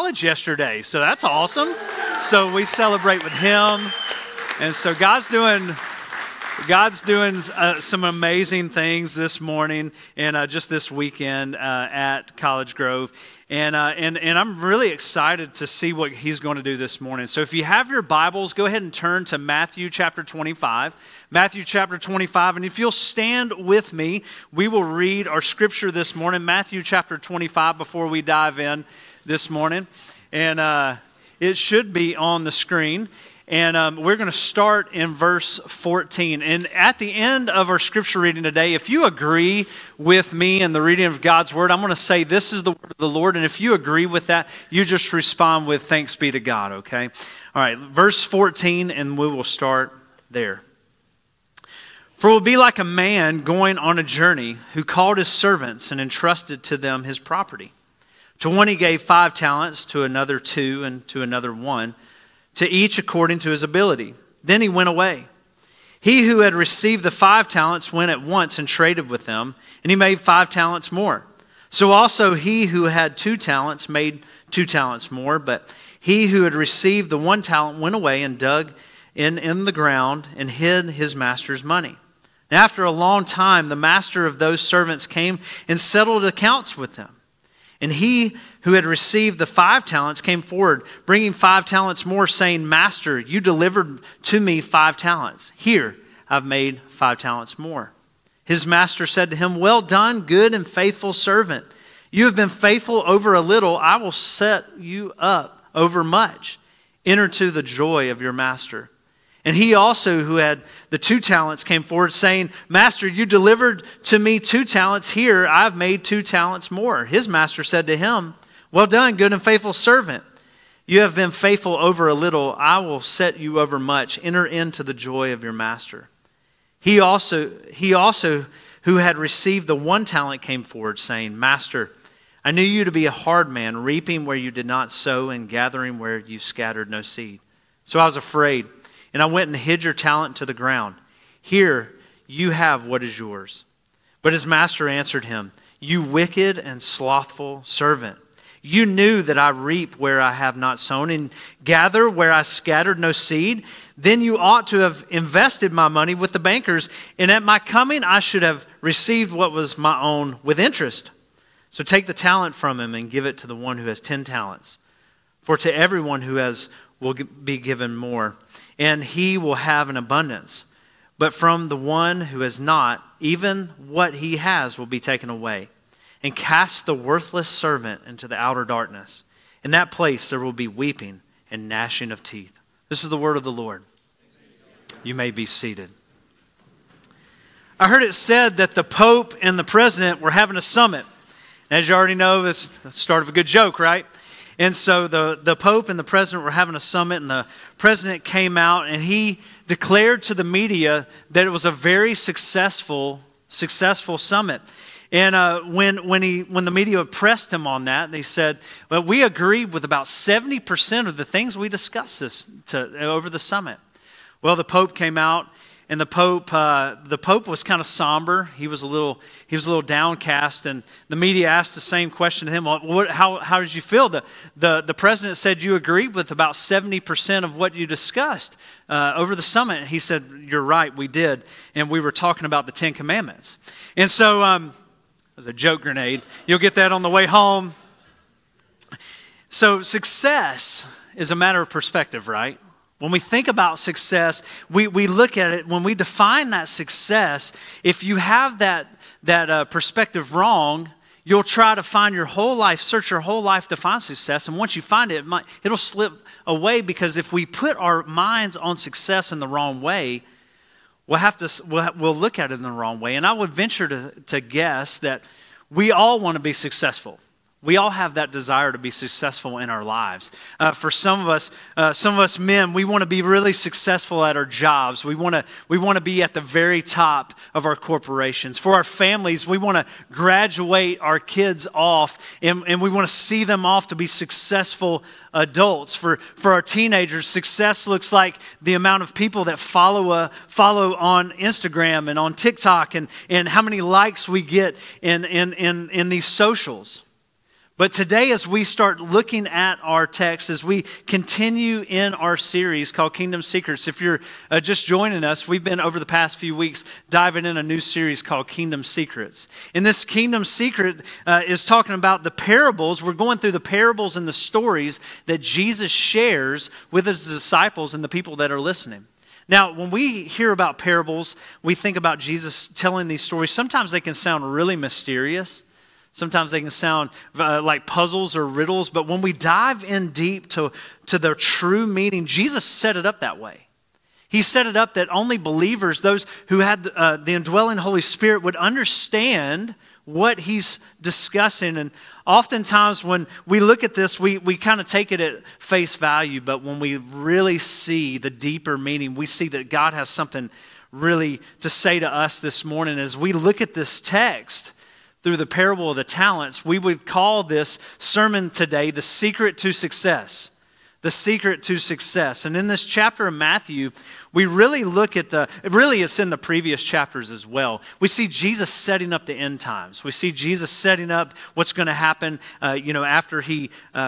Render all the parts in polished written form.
college yesterday, so that's awesome. So we celebrate with him. And so God's doing some amazing things this morning and just this weekend at College Grove. And I'm really excited to see what he's going to do this morning. So if you have your Bibles, go ahead and turn to Matthew chapter 25. Matthew chapter 25. And if you'll stand with me, we will read our scripture this morning, Matthew chapter 25, before we dive in this morning. And it should be on the screen. And we're going to start in verse 14. And at the end of our scripture reading today, if you agree with me in the reading of God's word, I'm going to say this is the word of the Lord. And if you agree with that, you just respond with thanks be to God, okay? All right, verse 14, and we will start there. For it will be like a man going on a journey who called his servants and entrusted to them his property. To one he gave 5 talents, to another 2, and to another 1, to each according to his ability. Then he went away. He who had received the 5 talents went at once and traded with them, and he made 5 talents more. So also he who had 2 talents made 2 talents more, but he who had received the 1 talent went away and dug in the ground and hid his master's money. And after a long time, the master of those servants came and settled accounts with them. And he who had received the 5 talents came forward, bringing 5 talents more, saying, Master, you delivered to me 5 talents. Here, I've made 5 talents more. His master said to him, Well done, good and faithful servant. You have been faithful over a little. I will set you up over much. Enter to the joy of your master. And he also, who had the 2 talents, came forward, saying, Master, you delivered to me 2 talents. Here, I've made 2 talents more. His master said to him, Well done, good and faithful servant. You have been faithful over a little. I will set you over much. Enter into the joy of your master. He also, who had received the 1 talent, came forward, saying, Master, I knew you to be a hard man, reaping where you did not sow and gathering where you scattered no seed. So I was afraid, and I went and hid your talent to the ground. Here you have what is yours. But his master answered him, You wicked and slothful servant. You knew that I reap where I have not sown and gather where I scattered no seed. Then you ought to have invested my money with the bankers, and at my coming I should have received what was my own with interest. So take the talent from him and give it to the one who has 10 talents. For to everyone who has will be given more, and he will have an abundance. But from the one who has not, even what he has will be taken away. And cast the worthless servant into the outer darkness. In that place there will be weeping and gnashing of teeth. This is the word of the Lord. You may be seated. I heard it said that the Pope and the President were having a summit. As you already know, it's the start of a good joke, right? And so the Pope and the President were having a summit, and the President came out and he declared to the media that it was a very successful summit. And when the media pressed him on that, they said, well, we agreed with about 70% of the things we discussed over the summit. Well, the Pope came out, and the Pope was kind of somber. He was a little downcast, and the media asked the same question to him. Well, how did you feel? The president said you agreed with about 70% of what you discussed over the summit. He said, you're right, we did, and we were talking about the 10 Commandments. And so it was a joke grenade. You'll get that on the way home. So success is a matter of perspective, right? When we think about success, we look at it, when we define that success, if you have that perspective wrong, you'll try to find your whole life, search your whole life to find success. And once you find it, it'll slip away, because if we put our minds on success in the wrong way, we'll look at it in the wrong way. And I would venture to guess that we all want to be successful. We all have that desire to be successful in our lives. For some of us men, we want to be really successful at our jobs. We want to be at the very top of our corporations. For our families, we want to graduate our kids off, and we want to see them off to be successful adults. For our teenagers, success looks like the amount of people that follow on Instagram and on TikTok, and how many likes we get in these socials. But today, as we start looking at our text, as we continue in our series called Kingdom Secrets, if you're just joining us, we've been over the past few weeks diving in a new series called Kingdom Secrets. And this Kingdom Secret is talking about the parables. We're going through the parables and the stories that Jesus shares with his disciples and the people that are listening. Now, when we hear about parables, we think about Jesus telling these stories. Sometimes they can sound really mysterious. Sometimes they can sound like puzzles or riddles, but when we dive in deep to their true meaning, Jesus set it up that way. He set it up that only believers, those who had the indwelling Holy Spirit, would understand what he's discussing. And oftentimes when we look at this, we kind of take it at face value, but when we really see the deeper meaning, we see that God has something really to say to us this morning. As we look at this text, through the parable of the talents, we would call this sermon today the secret to success. The secret to success. And in this chapter of Matthew, we really look at it's in the previous chapters as well. We see Jesus setting up the end times. We see Jesus setting up what's going to happen, after he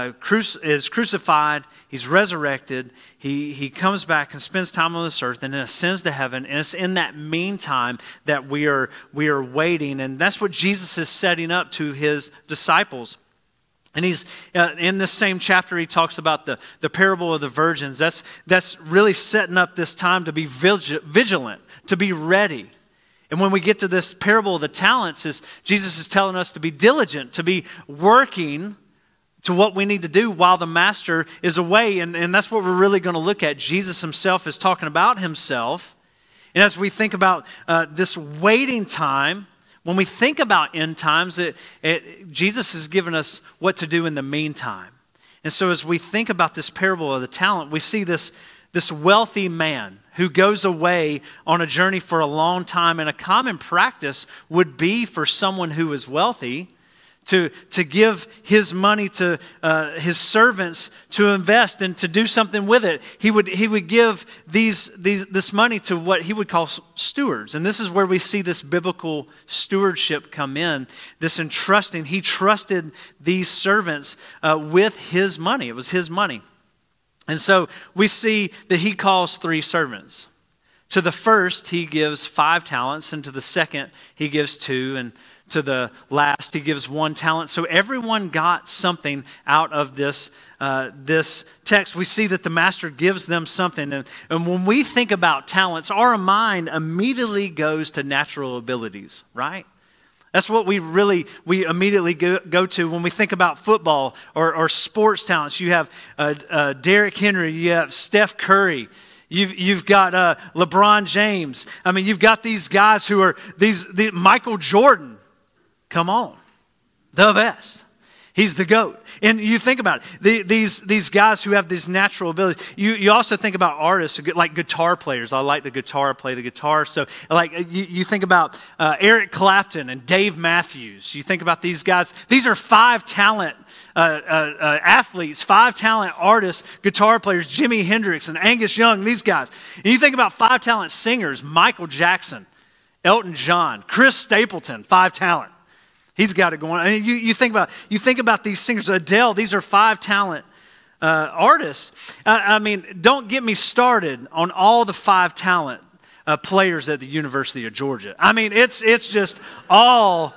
is crucified, he's resurrected, he comes back and spends time on this earth and then ascends to heaven. And it's in that meantime that we are waiting. And that's what Jesus is setting up to his disciples. And he's in this same chapter, he talks about the parable of the virgins. That's really setting up this time to be vigilant, to be ready. And when we get to this parable of the talents, Jesus is telling us to be diligent, to be working to what we need to do while the master is away. And that's what we're really going to look at. Jesus himself is talking about himself. And as we think about this waiting time, when we think about end times, Jesus has given us what to do in the meantime. And so as we think about this parable of the talent, we see this wealthy man who goes away on a journey for a long time. And a common practice would be for someone who is wealthy to give his money to his servants to invest and to do something with it. He would give this money to what he would call stewards. And this is where we see this biblical stewardship come in, this entrusting. He trusted these servants with his money. It was his money. And so we see that he calls 3 servants. To the first, he gives 5 talents, and to the second, he gives 2, and to the last, he gives 1 talent. So everyone got something out of this text. We see that the master gives them something. And when we think about talents, our mind immediately goes to natural abilities, right? That's what we immediately go to when we think about football or sports talents. You have Derrick Henry, you have Steph Curry. You've got LeBron James. I mean, you've got these guys who are Michael Jordan. Come on, the best. He's the GOAT. And you think about it, these guys who have these natural abilities. You also think about artists, like guitar players. I like play the guitar. So like you think about Eric Clapton and Dave Matthews. You think about these guys. These are 5 talent athletes, 5 talent artists, guitar players, Jimi Hendrix and Angus Young, these guys. And you think about 5 talent singers, Michael Jackson, Elton John, Chris Stapleton, 5 talent. He's got it going on. I mean, you think about these singers, Adele. These are 5 talent artists. I mean, don't get me started on all the 5 talent players at the University of Georgia. I mean, it's just all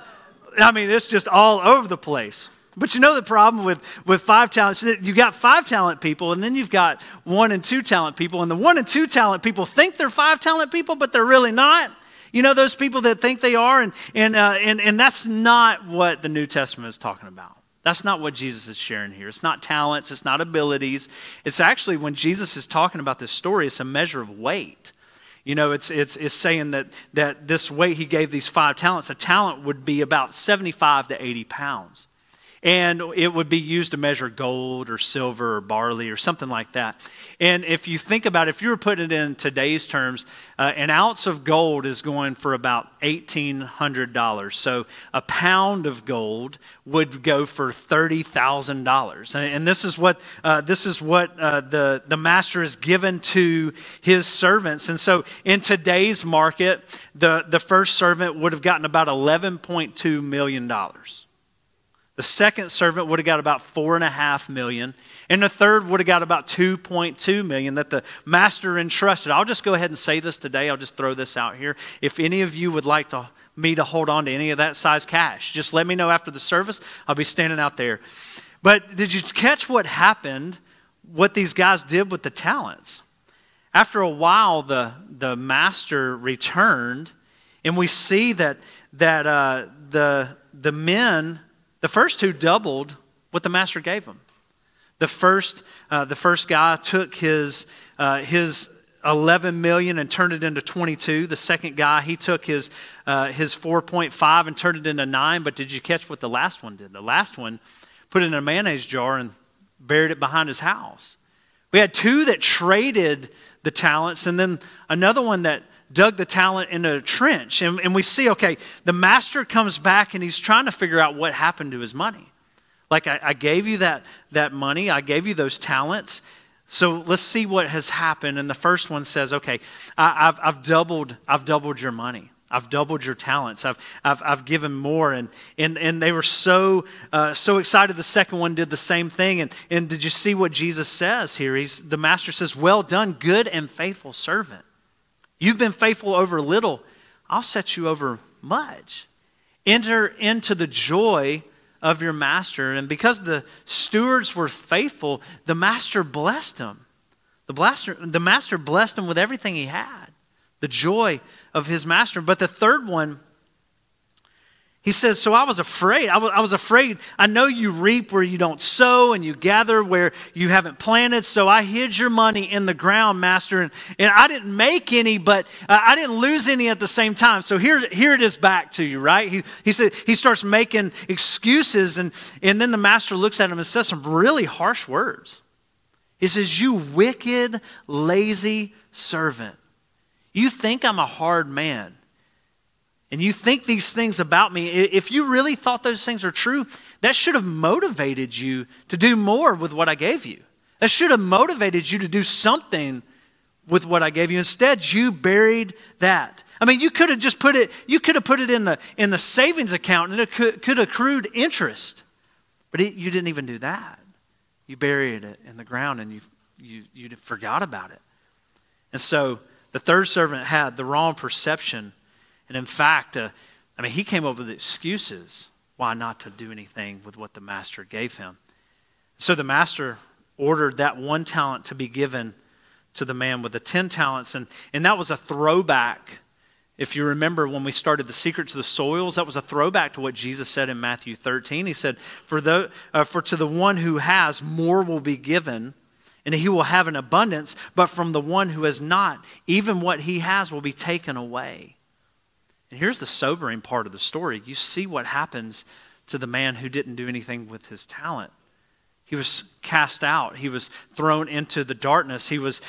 over the place. But you know the problem with 5 talents, you got 5 talent people, and then you've got 1 and 2 talent people, and the 1 and 2 talent people think they're 5 talent people, but they're really not. You know those people that think they are, and that's not what the New Testament is talking about. That's not what Jesus is sharing here. It's not talents. It's not abilities. It's actually, when Jesus is talking about this story, it's a measure of weight. You know, it's saying that this weight he gave these 5 talents, a talent would be about 75 to 80 pounds. And it would be used to measure gold or silver or barley or something like that. And if you think about it, if you were putting it in today's terms, an ounce of gold is going for about $1,800. So a pound of gold would go for $30,000. And this is what the master has given to his servants. And so in today's market, the first servant would have gotten about $11.2 million. The second servant would have got about $4.5 million. And the third would have got about $2.2 million that the master entrusted. I'll just go ahead and say this today. I'll just throw this out here. If any of you would like me to hold on to any of that size cash, just let me know after the service. I'll be standing out there. But did you catch what happened, what these guys did with the talents? After a while, the master returned, and we see that the men, the first two doubled what the master gave them. The first guy took his 11 million and turned it into 22. The second guy, he took his 4.5 and turned it into 9. But did you catch what the last one did? The last one put it in a mayonnaise jar and buried it behind his house. We had two that traded the talents, and then another one that dug the talent into a trench. And we see, okay, the master comes back and he's trying to figure out what happened to his money. Like, I gave you that money, I gave you those talents, so let's see what has happened. And the first one says, okay, I've doubled your money. I've doubled your talents. I've given more, and they were so excited. The second one did the same thing. And did you see what Jesus says here? The master says, "Well done, good and faithful servant. You've been faithful over little. I'll set you over much. Enter into the joy of your master." And because the stewards were faithful, the master blessed them. The master blessed them with everything he had. The joy of his master. But the third one, he says, "So I was afraid. I was afraid. I know you reap where you don't sow and you gather where you haven't planted. So I hid your money in the ground, master. And I didn't make any, but I didn't lose any at the same time. So here it is back to you," right? He said, he starts making excuses. And then the master looks at him and says some really harsh words. He says, "You wicked, lazy servant. You think I'm a hard man, and you think these things about me. If you really thought those things are true, that should have motivated you to do more with what I gave you. That should have motivated you to do something with what I gave you. Instead, you buried that. I mean, you could have just put it in the savings account, and it could have accrued interest. But you didn't even do that. You buried it in the ground, and you forgot about it. And so the third servant had the wrong perception. And in fact, he came up with excuses why not to do anything with what the master gave him. So the master ordered that one talent to be given to the man with the 10 talents. And that was a throwback. If you remember when we started The Secret to the Soils, that was a throwback to what Jesus said in Matthew 13. He said, for to the one who has, more will be given, and he will have an abundance, but from the one who has not, even what he has will be taken away. And here's the sobering part of the story. You see what happens to the man who didn't do anything with his talent. He was cast out. He was thrown into the darkness. He was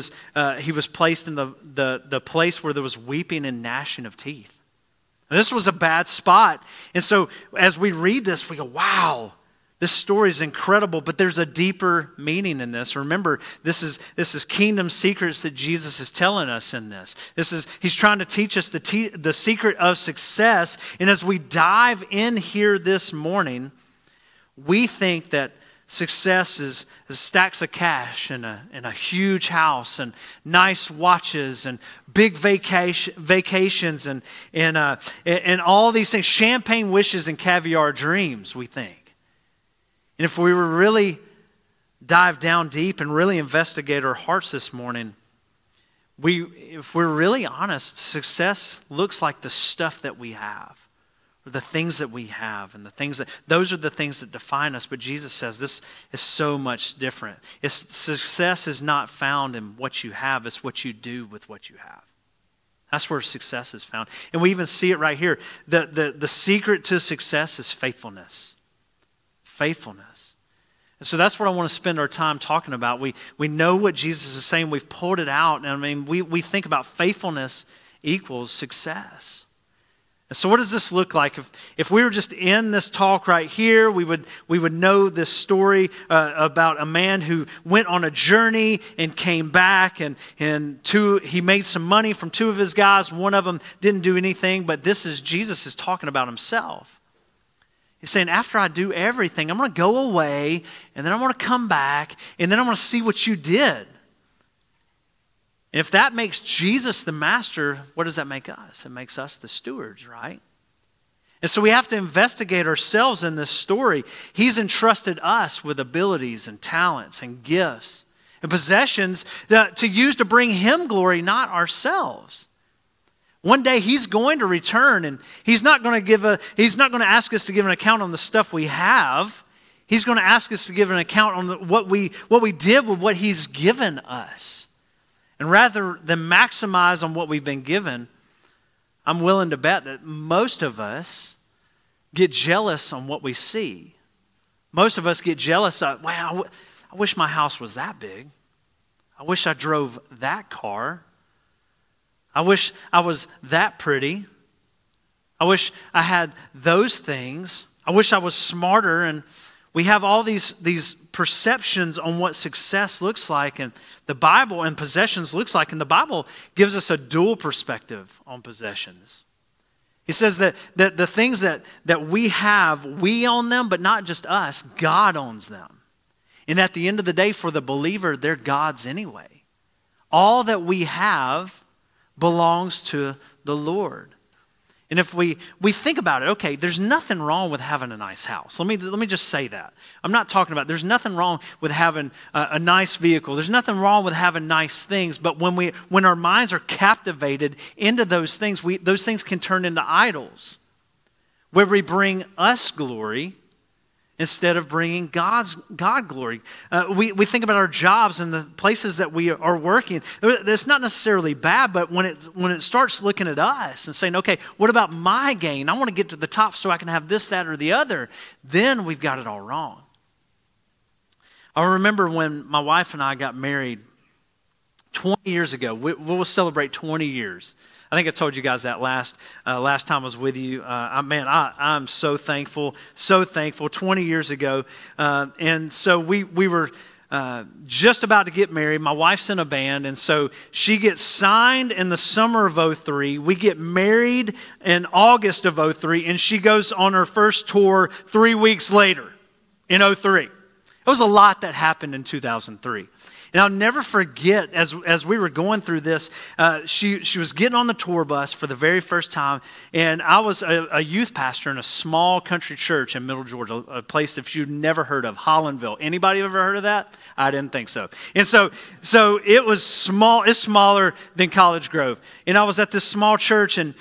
placed in the place where there was weeping and gnashing of teeth. And this was a bad spot. And so as we read this, we go, wow, this story is incredible, but there's a deeper meaning in this. Remember, this is kingdom secrets that Jesus is telling us in this. He's trying to teach us the secret of success. And as we dive in here this morning, we think that success is stacks of cash and a huge house and nice watches and big vacations and all these things, champagne wishes and caviar dreams, we think. And if we were really dive down deep and really investigate our hearts this morning, if we're really honest, success looks like the stuff that we have, or the things that we have, and those are the things that define us. But Jesus says this is so much different. Success is not found in what you have, it's what you do with what you have. That's where success is found. And we even see it right here. The secret to success is faithfulness. Faithfulness. And so that's what I want to spend our time talking about. We know what Jesus is saying. We've pulled it out. And we think about faithfulness equals success. And so what does this look like? If we were just in this talk right here, we would know this story about a man who went on a journey and came back, and he made some money from two of his guys. One of them didn't do anything, but Jesus is talking about himself. He's saying, after I do everything, I'm going to go away, and then I'm going to come back, and then I'm going to see what you did. And if that makes Jesus the master, what does that make us? It makes us the stewards, right? And so we have to investigate ourselves in this story. He's entrusted us with abilities and talents and gifts and possessions to use to bring Him glory, not ourselves. One day He's going to return, and He's not going to ask us to give an account on the stuff we have. He's going to ask us to give an account on what we did with what He's given us. And rather than maximize on what we've been given, I'm willing to bet that most of us get jealous on what we see. Most of us get jealous of, wow, I wish my house was that big. I wish I drove that car. I wish I was that pretty. I wish I had those things. I wish I was smarter. And we have all these perceptions on what success looks like, and the Bible and possessions looks like. And the Bible gives us a dual perspective on possessions. He says that the things that we have, we own them, but not just us. God owns them. And at the end of the day, for the believer, they're God's anyway. All that we have belongs to the Lord. And if we think about it, okay, there's nothing wrong with having a nice house. Let me just say that. I'm not talking about, there's nothing wrong with having a nice vehicle. There's nothing wrong with having nice things. But when our minds are captivated into those things can turn into idols, where we bring us glory instead of bringing God glory. We think about our jobs and the places that we are working. It's not necessarily bad, but when it starts looking at us and saying, okay, what about my gain? I want to get to the top so I can have this, that, or the other. Then we've got it all wrong. I remember when my wife and I got married 20 years ago. We'll celebrate 20 years. I think I told you guys that last time I was with you. I'm so thankful. 20 years ago. And so we were just about to get married. My wife's in a band, and so she gets signed in the summer of 2003. We get married in August of 2003, and she goes on her first tour 3 weeks later in 2003. It was a lot that happened in 2003. And I'll never forget, as we were going through this, she was getting on the tour bus for the very first time, and I was a youth pastor in a small country church in Middle Georgia, a place that you've never heard of, Hollandville. Anybody ever heard of that? I didn't think so. And so it was small. It's smaller than College Grove. And I was at this small church, and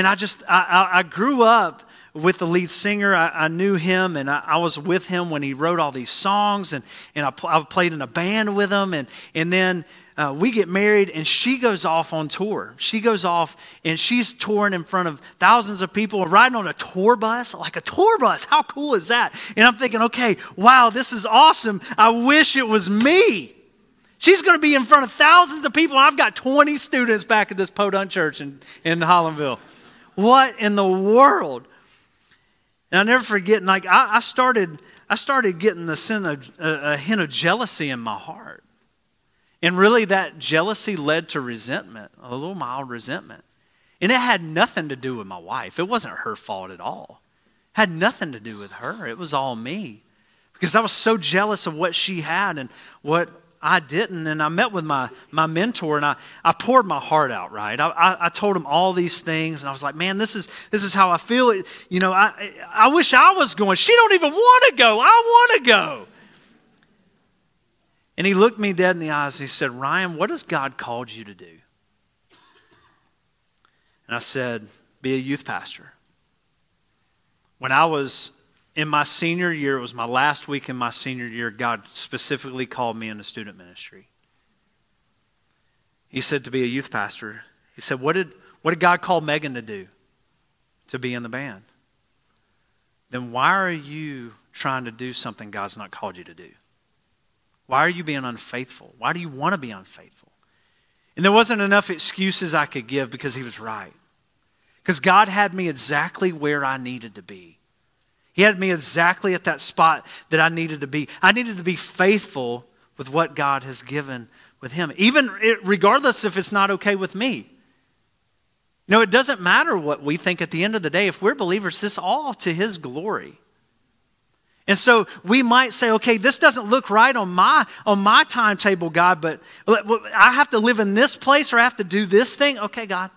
I grew up with the lead singer. I knew him, and I was with him when he wrote all these songs, and I played in a band with him, and then we get married, and she goes off on tour. She goes off, and she's touring in front of thousands of people, riding on a tour bus, like a tour bus. How cool is that? And I'm thinking, okay, wow, this is awesome. I wish it was me. She's going to be in front of thousands of people, and I've got 20 students back at this Podunk church in Hollandville. What in the world? And I'll never forget, like I started getting a hint of jealousy in my heart. And really that jealousy led to resentment, a little mild resentment. And it had nothing to do with my wife. It wasn't her fault at all. It had nothing to do with her. It was all me. Because I was so jealous of what she had and what I didn't. And I met with my mentor, and I poured my heart out, right? I told him all these things, and I was like, man, this is how I feel. You know, I wish I was going. She don't even want to go. I want to go. And he looked me dead in the eyes, and he said, Ryan, what has God called you to do? And I said, be a youth pastor. When I was in my senior year, it was my last week in my senior year, God specifically called me into student ministry. He said to be a youth pastor. He said, what did God call Megan to do? To be in the band. Then why are you trying to do something God's not called you to do? Why are you being unfaithful? Why do you want to be unfaithful? And there wasn't enough excuses I could give because he was right. Because God had me exactly where I needed to be. He had me exactly at that spot that I needed to be. I needed to be faithful with what God has given with him, even regardless if it's not okay with me. You know, it doesn't matter what we think at the end of the day. If we're believers, it's all to his glory. And so we might say, okay, this doesn't look right on my timetable, God, but I have to live in this place or I have to do this thing. Okay, God,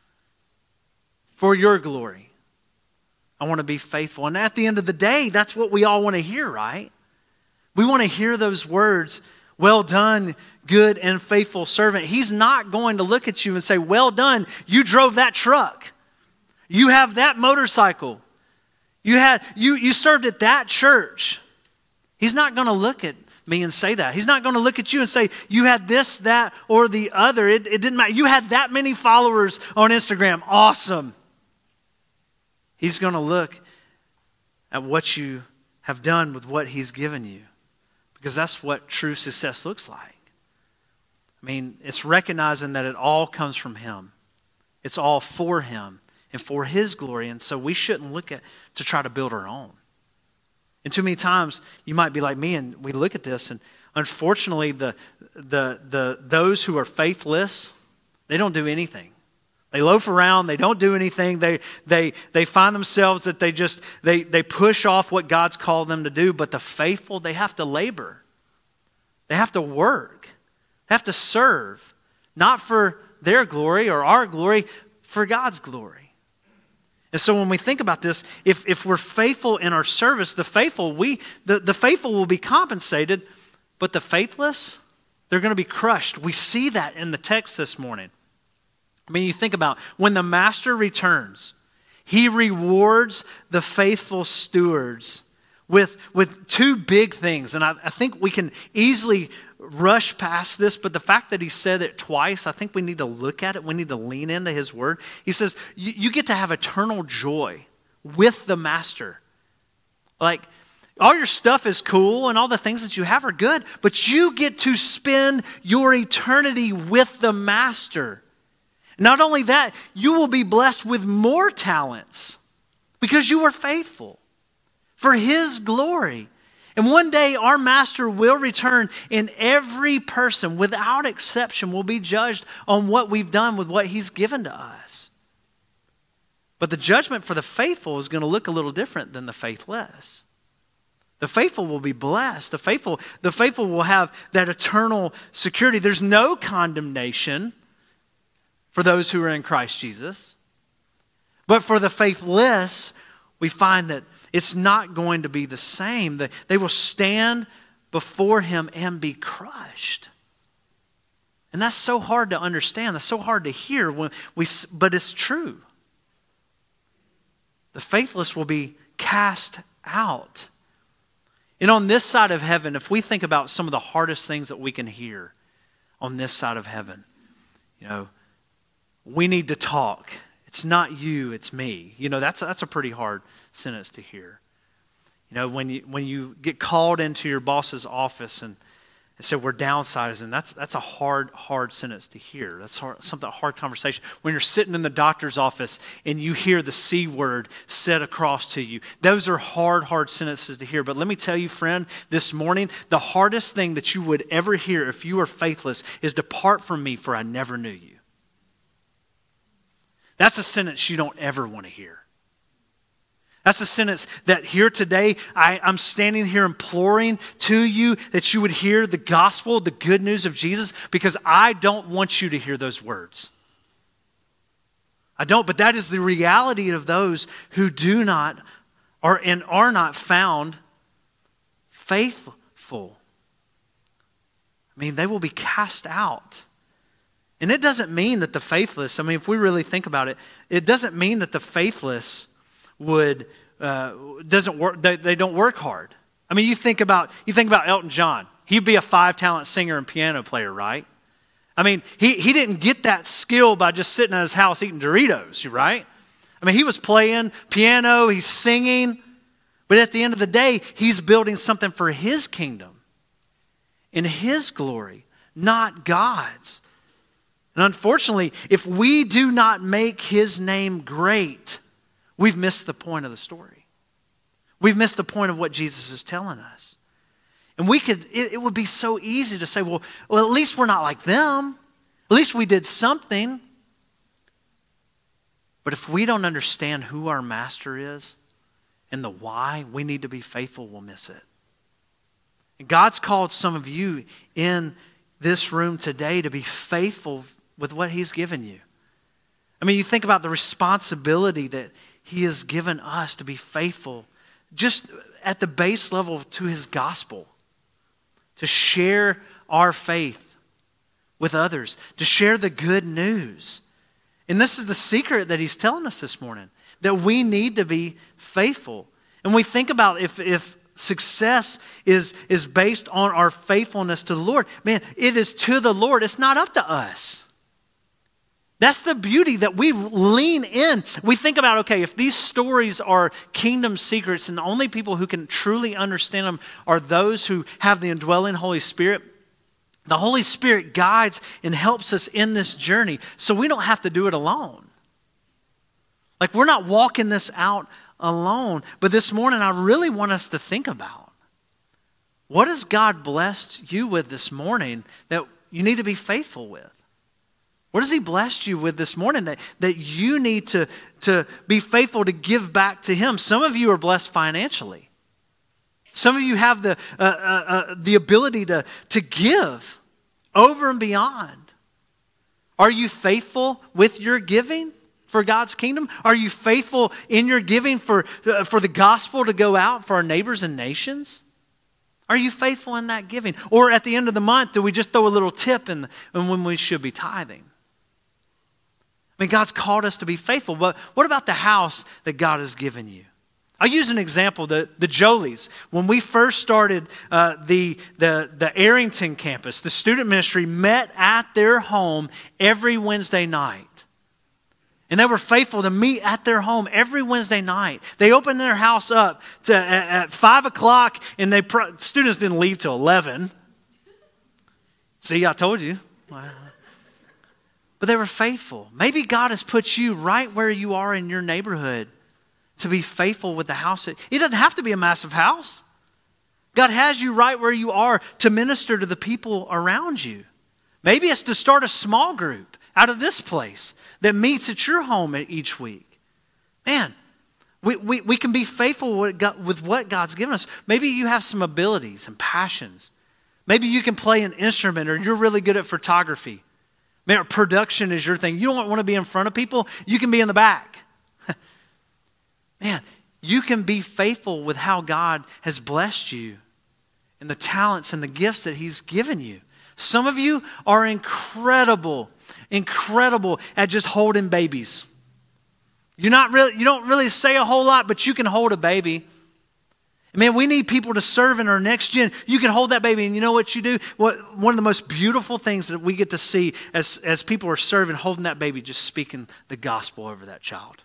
for your glory, I want to be faithful. And at the end of the day, that's what we all want to hear, right? We want to hear those words, well done, good and faithful servant. He's not going to look at you and say, well done, you drove that truck. You have that motorcycle. You served at that church. He's not going to look at me and say that. He's not going to look at you and say, you had this, that, or the other. It didn't matter. You had that many followers on Instagram. Awesome. He's going to look at what you have done with what he's given you, because that's what true success looks like. I mean, it's recognizing that it all comes from him. It's all for him and for his glory. And so we shouldn't look at to try to build our own. And too many times you might be like me and we look at this, and unfortunately those who are faithless, they don't do anything. They loaf around, they don't do anything. They find themselves that they push off what God's called them to do. But the faithful, they have to labor. They have to work. They have to serve, not for their glory or our glory, for God's glory. And so when we think about this, if we're faithful in our service, the faithful will be compensated, but the faithless, they're going to be crushed. We see that in the text this morning. I mean, you think about when the master returns, he rewards the faithful stewards with two big things. And I think we can easily rush past this, but the fact that he said it twice, I think we need to look at it. We need to lean into his word. He says, you get to have eternal joy with the master. Like, all your stuff is cool and all the things that you have are good, but you get to spend your eternity with the master. Not only that, you will be blessed with more talents because you were faithful for his glory. And one day our master will return, and every person without exception will be judged on what we've done with what he's given to us. But the judgment for the faithful is going to look a little different than the faithless. The faithful will be blessed. The faithful will have that eternal security. There's no condemnation for those who are in Christ Jesus. But for the faithless, we find that it's not going to be the same. They will stand before him and be crushed. And that's so hard to understand. That's so hard to hear, but it's true. The faithless will be cast out. And on this side of heaven, if we think about some of the hardest things that we can hear on this side of heaven, we need to talk. It's not you, it's me. That's a pretty hard sentence to hear. When you get called into your boss's office and say we're downsizing, that's a hard sentence to hear. That's a hard conversation. When you're sitting in the doctor's office and you hear the C word said across to you, those are hard sentences to hear. But let me tell you, friend, this morning, the hardest thing that you would ever hear if you are faithless is depart from me, for I never knew you. That's a sentence you don't ever want to hear. That's a sentence that here today, I'm standing here imploring to you that you would hear the gospel, the good news of Jesus, because I don't want you to hear those words. I don't, but that is the reality of those who do not are not found faithful. I mean, they will be cast out. And it doesn't mean that the faithless, if we really think about it, it doesn't mean that the faithless doesn't work. They don't work hard. You think about Elton John. He'd be a 5-talent singer and piano player, right? He didn't get that skill by just sitting at his house eating Doritos, right? He was playing piano, he's singing, but at the end of the day, he's building something for his kingdom, in his glory, not God's. And unfortunately, if we do not make his name great, we've missed the point of the story. We've missed the point of what Jesus is telling us. And it would be so easy to say, well, at least we're not like them. At least we did something. But if we don't understand who our master is, and the why we need to be faithful, we'll miss it. And God's called some of you in this room today to be faithful with what He's given you. I mean, you think about the responsibility that He has given us to be faithful just at the base level to His gospel, to share our faith with others, to share the good news. And this is the secret that He's telling us this morning, that we need to be faithful. And we think about if success is based on our faithfulness to the Lord, man, it is to the Lord. It's not up to us. That's the beauty, that we lean in. We think about, okay, if these stories are kingdom secrets and the only people who can truly understand them are those who have the indwelling Holy Spirit, the Holy Spirit guides and helps us in this journey so we don't have to do it alone. Like, we're not walking this out alone. But this morning, I really want us to think about, what has God blessed you with this morning that you need to be faithful with? What has He blessed you with this morning that you need to be faithful to give back to Him? Some of you are blessed financially. Some of you have the ability to give over and beyond. Are you faithful with your giving for God's kingdom? Are you faithful in your giving for the gospel to go out for our neighbors and nations? Are you faithful in that giving? Or at the end of the month, do we just throw a little tip in when we should be tithing? I mean, God's called us to be faithful, but what about the house that God has given you? I'll use an example, the Jolies. When we first started the Arrington campus, the student ministry met at their home every Wednesday night. And they were faithful to meet at their home every Wednesday night. They opened their house up at 5 o'clock, and students didn't leave till 11. See, I told you. But they were faithful. Maybe God has put you right where you are in your neighborhood to be faithful with the house. It doesn't have to be a massive house. God has you right where you are to minister to the people around you. Maybe it's to start a small group out of this place that meets at your home each week. Man, we can be faithful with what God's given us. Maybe you have some abilities and passions. Maybe you can play an instrument, or you're really good at photography. Man, production is your thing. You don't want to be in front of people. You can be in the back. Man, you can be faithful with how God has blessed you and the talents and the gifts that He's given you. Some of you are incredible at just holding babies. You don't really say a whole lot, but you can hold a baby. Man, we need people to serve in our next gen. You can hold that baby, and you know what you do? One of the most beautiful things that we get to see as people are serving, holding that baby, just speaking the gospel over that child.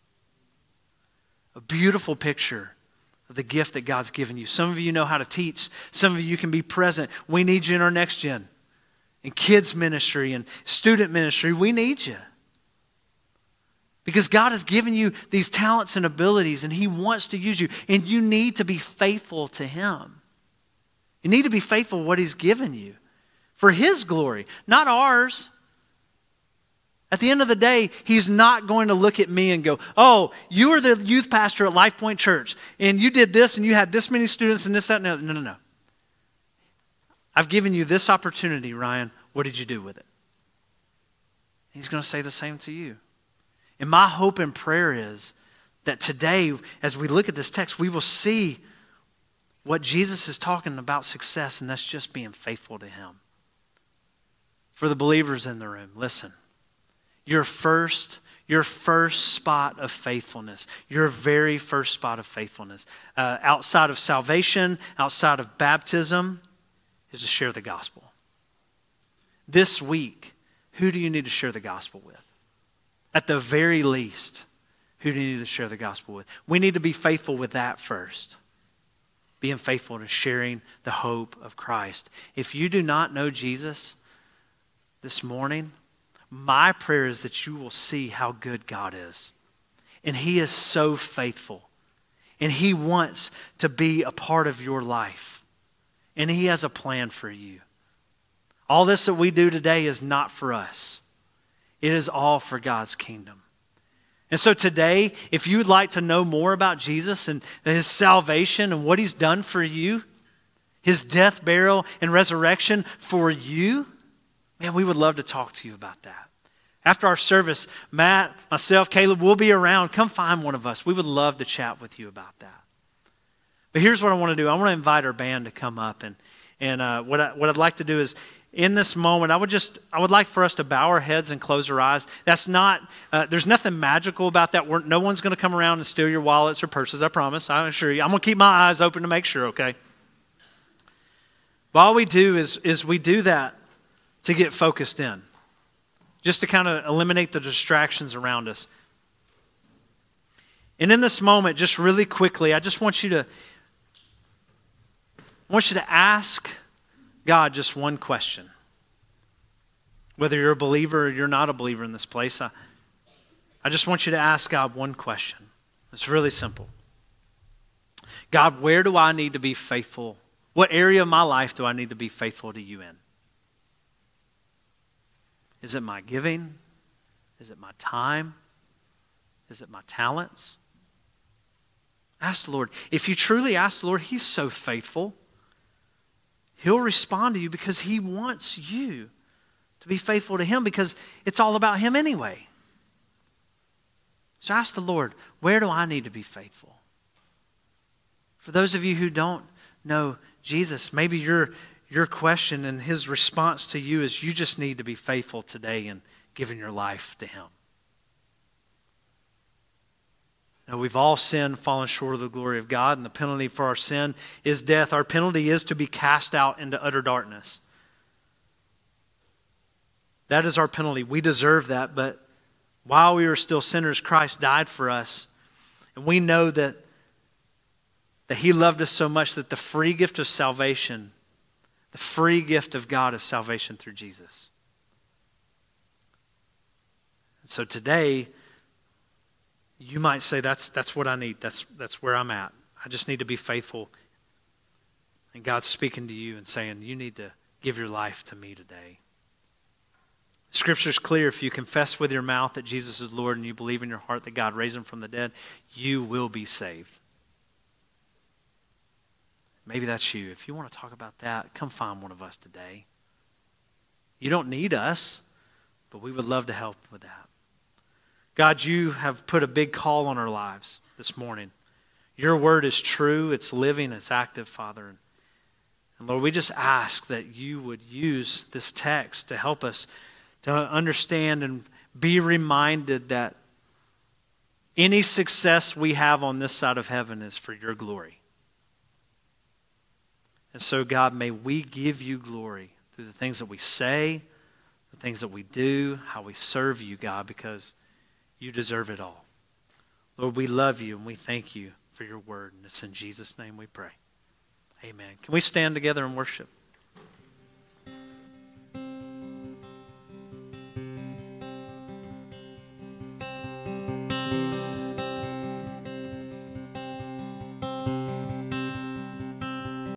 A beautiful picture of the gift that God's given you. Some of you know how to teach. Some of you can be present. We need you in our next gen. In kids ministry and student ministry, we need you. Because God has given you these talents and abilities, and He wants to use you. And you need to be faithful to Him. You need to be faithful to what He's given you for His glory, not ours. At the end of the day, He's not going to look at me and go, oh, you were the youth pastor at Life Point Church, and you did this, and you had this many students, and this, that, and that. No. I've given you this opportunity, Ryan. What did you do with it? He's going to say the same to you. And my hope and prayer is that today, as we look at this text, we will see what Jesus is talking about success, and that's just being faithful to Him. For the believers in the room, listen. Your first spot of faithfulness, your very first spot of faithfulness, outside of salvation, outside of baptism, is to share the gospel. This week, who do you need to share the gospel with? At the very least, who do you need to share the gospel with? We need to be faithful with that first. Being faithful to sharing the hope of Christ. If you do not know Jesus this morning, my prayer is that you will see how good God is. And He is so faithful. And He wants to be a part of your life. And He has a plan for you. All this that we do today is not for us. It is all for God's kingdom. And so today, if you would like to know more about Jesus and his salvation and what he's done for you, his death, burial, and resurrection for you, man, we would love to talk to you about that. After our service, Matt, myself, Caleb will be around. Come find one of us. We would love to chat with you about that. But here's what I want to do. I want to invite our band to come up. And what I'd like to do is, in this moment, I would like for us to bow our heads and close our eyes. That's not, there's nothing magical about that. No one's going to come around and steal your wallets or purses, I promise. I assure you. I'm going to keep my eyes open to make sure, okay? But all we do is we do that to get focused in, just to kind of eliminate the distractions around us. And in this moment, just really quickly, I just want you to ask God just one question. Whether you're a believer or you're not a believer in this place, I just want you to ask God one question. It's really simple. God, where do I need to be faithful? What area of my life do I need to be faithful to you in? Is it my giving? Is it my time? Is it my talents? Ask the Lord. If you truly ask the Lord, he's so faithful. He'll respond to you because he wants you to be faithful to him because it's all about him anyway. So ask the Lord, where do I need to be faithful? For those of you who don't know Jesus, maybe your question and his response to you is you just need to be faithful today in giving your life to him. Now, we've all sinned, fallen short of the glory of God, and the penalty for our sin is death. Our penalty is to be cast out into utter darkness. That is our penalty. We deserve that, but while we were still sinners, Christ died for us. And we know that he loved us so much that the free gift of salvation, the free gift of God is salvation through Jesus. And so today, you might say, that's what I need. That's where I'm at. I just need to be faithful. And God's speaking to you and saying, you need to give your life to me today. Scripture's clear. If you confess with your mouth that Jesus is Lord and you believe in your heart that God raised him from the dead, you will be saved. Maybe that's you. If you want to talk about that, come find one of us today. You don't need us, but we would love to help with that. God, you have put a big call on our lives this morning. Your word is true, it's living, it's active, Father. And Lord, we just ask that you would use this text to help us to understand and be reminded that any success we have on this side of heaven is for your glory. And so, God, may we give you glory through the things that we say, the things that we do, how we serve you, God, because you deserve it all. Lord, we love you and we thank you for your word. And it's in Jesus' name we pray. Amen. Can we stand together and worship?